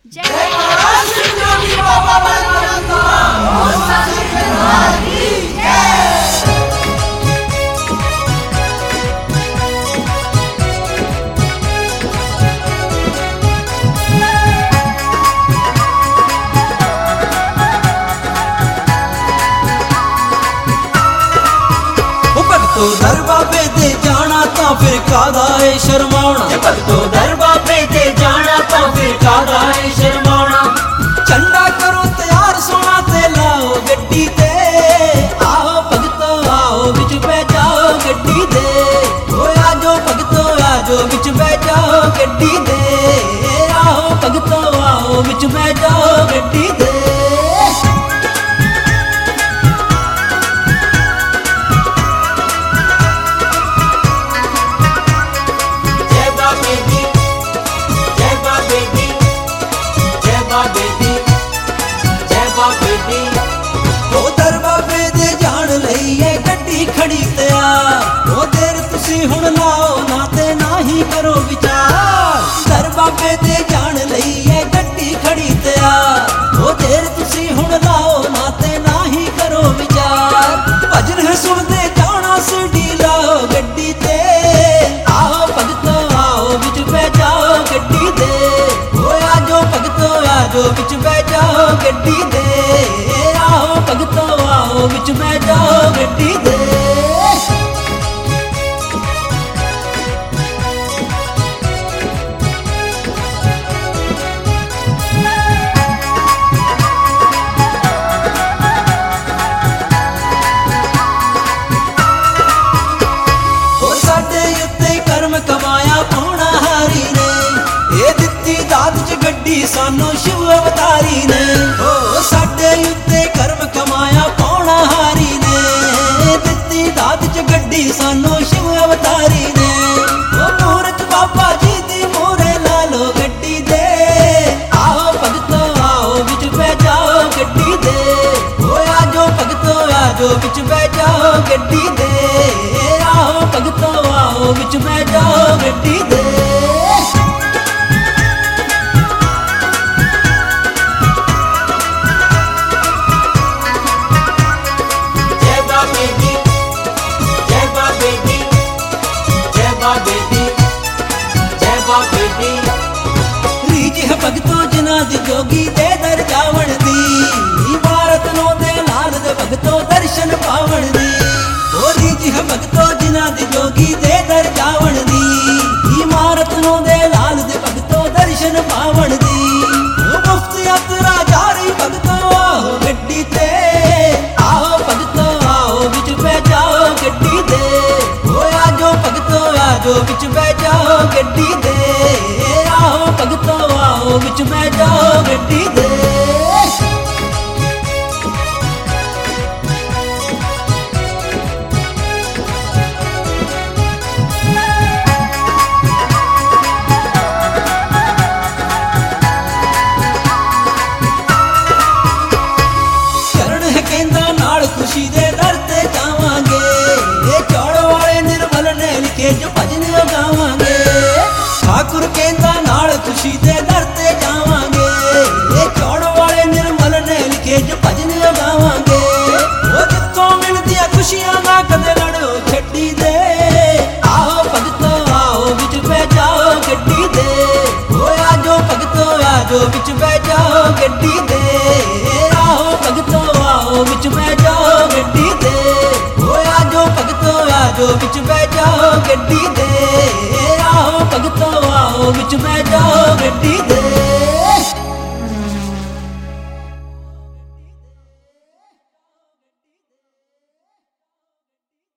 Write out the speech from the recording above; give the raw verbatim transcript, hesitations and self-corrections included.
तो दर बाबे दे जाना तो फिर कादा है शर्माना। तो दर बाबे दे जाना तो फिर कादा है शर्माना। चंडा करो तैयार सोना ते लाओ गड्डी ते, आओ भगतो आओ बिच बह जाओ गड्डी दे। ओ आजो भगतो आजो बिच बह जाओ गड्डी दे, आओ भगतो आओ बिच बह जाओ गड्डी दे। खड़ी तैयार ओ देर तुसी हुण लाओ ना ते ना ही करो विचार। दर बाबे दे जान लई है गड्डी खड़ी तैयार, ओ देर तुसी हुण लाओ ना ते ना ही करो विचार। भजन है सुनदे जाना सीढ़ी लाओ गड्डी ते, आओ भगतो आओ बिच बह जाओ गड्डी दे। ओ आजो भगतो आजो बिच बह जाओ गड्डी दे, आओ भगतो आओ बिच बह जाओ गड्डी दे। सानू शिव अवतारी ने ओ साडे उत्ते कर्म कमाया पौना हारी ने। दित्ती दात च गड्डी सानू शिव अवतारी ने, ओ मूरत बाबा जी दी मोरे ला लो गड्डी दे। आओ भगतो आओ बिच बह जाओ गड्डी दे, ओ आजो भगतो आजो बिच बह जाओ गड्डी दे। आओ भगतो आओ बिच बह जाओ गड्डी दे। भगतों जिना दी जोगी दे दर जावण दी, भारत नो दे लाल दे भगतों दर्शन पावण दी। ओ रीजी है भगतों जिना दी जोगी दे दर जावण दी, भारत नो दे लाल दे भगतों दर्शन पावण दी। ओ मुफ्त यात्रा जारी भगतों आओ गड्डी ते, आओ भगतों आओ बिच बह जाओ गड्डी दे। ओ आजो भगतों आजो बिच बह जाओ गड्डी दे, आओ भगतों आओ बिच बह जाओ गड्डी दे। चरण है कहंदा नाल खुशी दे दर ते जावांगे, ये चौड़ वाले निर्मल ने लिखे जो भजन गावांगे। ठाकुर कहंदा नाल खुशी दे दर ते जावांगे, ये चौड़ वाले निर्मल ने लिखे जो भजन गावांगे। ओ जित्थों मिलदियां खुशियां ना कदे लड़ो छड्डी दे, आओ भगतो आओ बिच बह जाओ गड्डी दे। ओ आजो भगतो आजो बिच बह जाओ गड्डी दे, आओ भगतो आओ बिच बह जाओ गड्डी दे। ओ आजो भगतो आजो बिच